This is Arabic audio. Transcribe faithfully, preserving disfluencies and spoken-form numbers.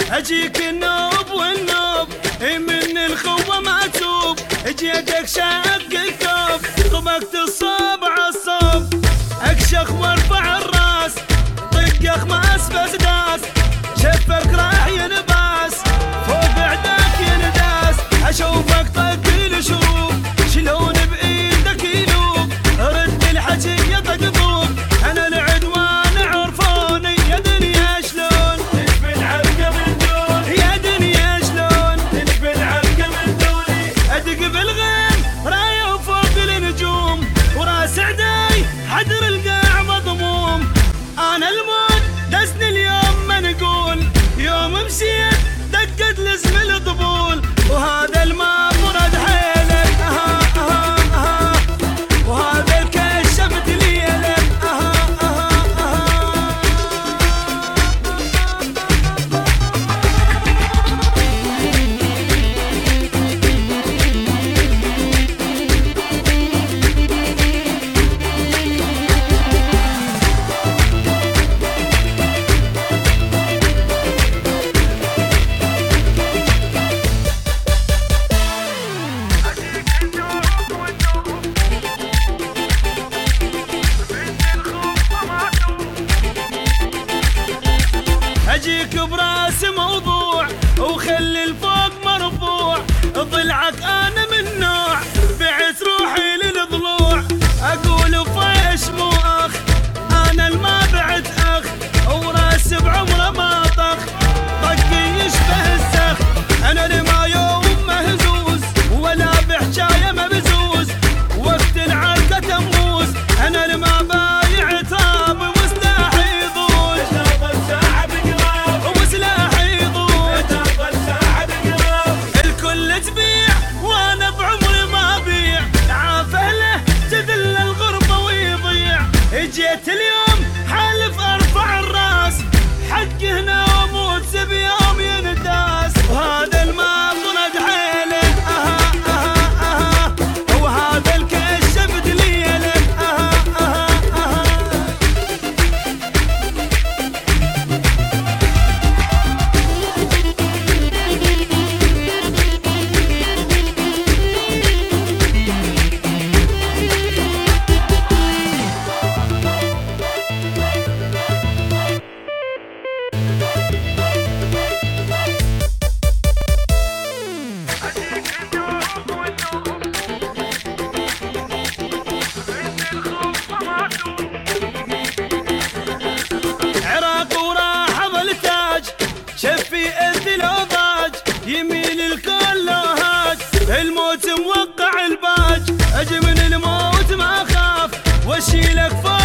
اجيك النوب والنوب من الخوة ما توب، جيتك شق الثوب طبقت الصوب عالصوب، اكشخ وارفع الراس طق اخماس بسداس، شفك راح ينباس فوق عداك ينداس، اشوفك طق الشوب شلون بايدك ينوب، رد الحكي يطقطوب انا العدوان عرفوني يا دنيا شلون تشبي العركة من دوني، يا دنيا شلون تشبي العركة من دوني، ادق بالغيم رايه وفوق النجوم، وراس عداي حدر القاع مضموم، انا الموت دسني اليوم منقول، يوم مشيت دقت لزم الطبول، وهذا الماء فرد حيلك اها اها اها، وهذا الكشفت ليلك اها اها اها. اجيك براس موضوع وخلي الفوق مرفوع، ضلعك انا من نوع بعت روحي للضلوع، اقول فيش مو اخ انا الما بعت اخ، وراس بعمره ما طخ طقي يشبه السخ، انا لما يوم مهزوز ولا بحجايه مبزوز، وقت العركه تموز انا لما بايع تراب وسلاحي يضوج، الكل تبيع وانا بعمري ما بيع، عافه له تذل الغربه ويضيع، جيت اليوم حالف ارفع الراس حقي هنا واموت بيوم ينداس، وهذا الماء طرد حيله اها اها اها، وهذا الكشف دليله اها اها اها. عراق وراح ظل تاج شفي اذل وضاج، يميل الكل لوهاج الموت موقع الباج، اجي من الموت ما اخاف واشيلك فوق